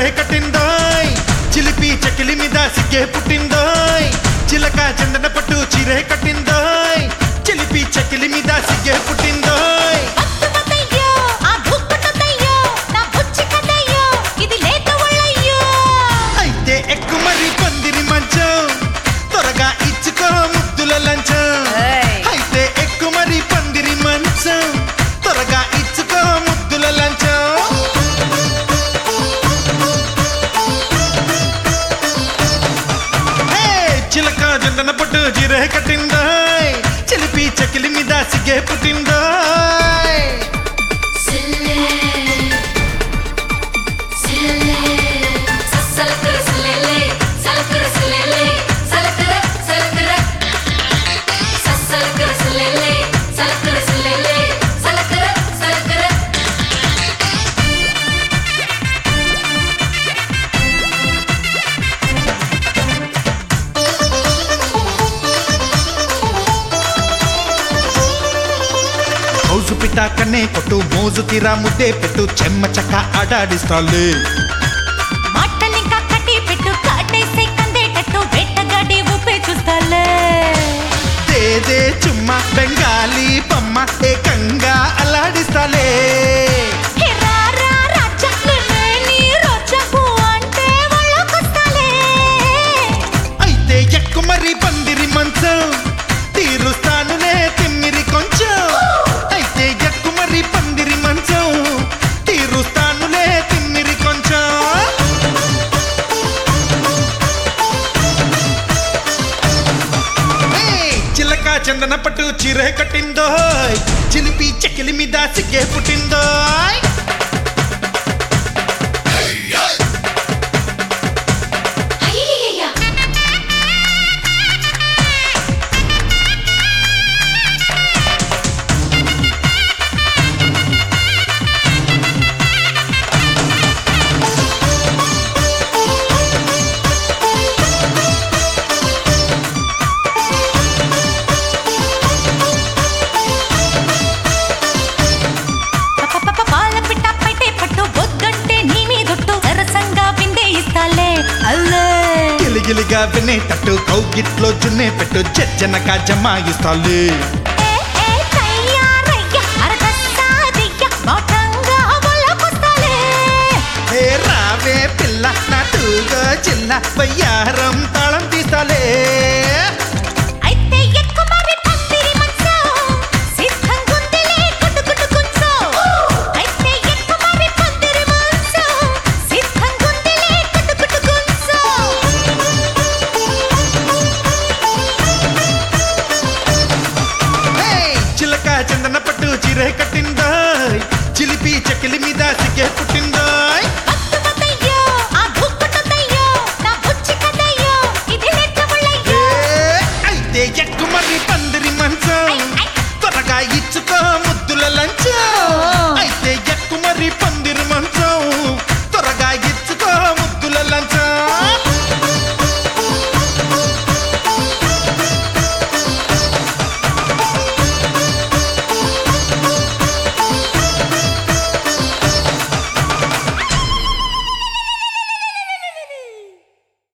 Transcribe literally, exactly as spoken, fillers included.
కట్టిందోయ్ చిలిపి చకిలి మీద సిగ్గే పుట్టిందోయ్ చిలక చందన పట్టు చీరే కట్టిందోయ్ చిలిపి చకిలి మీద సిగ్గే పుట్టిందోయ్ అయితే ఎక్కు మరి పందిరి మంచం త్వరగా ఇచ్చుకో ముద్దుల లంచం అయితే ఎక్కు మరి పందిరి మంచం త్వరగా ఇచ్చుకో ముద్దుల లంచం చిలక చందన పట్టు చీరే కట్టిందోయ్ చిలిపి చకిలి మీద సిగ్గే పుట్టిందోయ్ మౌజు పిట్ట కన్నే కొట్టు మోజు తీరా ముద్దే పెట్టు చెమ్మ చక్క ఆడాడిస్తాలే మాటలింకా కట్టి పెట్టు కాటేసే కందేటట్టు వెట్టగాడి ఊపే చూస్తాలే దేదే చుమ్మ బెంగాలీ బొమ్మ ఏకంగా అలాడిస్తాలే హే రారా రాజా నేని రోజాకు అంటే ఒళ్ళకొస్తాలే అయితే ఎక్కు మరి పందిరి మంచం తీరుస్తానులే తిమ్మిరి కొంచెం అయితే ఎక్కు మరి పందిరి మంచం తీరుస్తానులే తిమ్మిరి కొంచెం చిలక చందన పట్టు చీరే కట్టిందోయ్ చిలిపి చెకిలి మీద సిగ్గే పుట్టిందోయ్ పాల పిట్ట పైటే పట్టు బొద్దంటే నీ మీదొట్టు సరసంగా విందే ఇస్తాలే అల్లే గిలిగిలిగా వినేటట్టు కౌగిట్లో జున్నే పెట్టు జజ్జనక జమాయిస్తాలే ఏ ఏ తయ్యారయ్య అరగస్తాదియ్య బాటంగా ఒళ్ళకొస్తాలే ఏ రావే పిల్ల నటుగా చిన్న వయ్యారం తాళం తీస్తాలే అయితే ఎక్కు మరి పందిరి మంచం సిద్ధంగుందిలే గుడ్డు గుంచో అయితే ఎక్కు మరి పందిరి మంచం సిద్ధంగుందిలే గుడ్డు గుంచో చిలక చందన పట్టు చీరే కట్టిందోయ్ చిలిపి చకిలి మీద సిగ్గే పుట్టిందో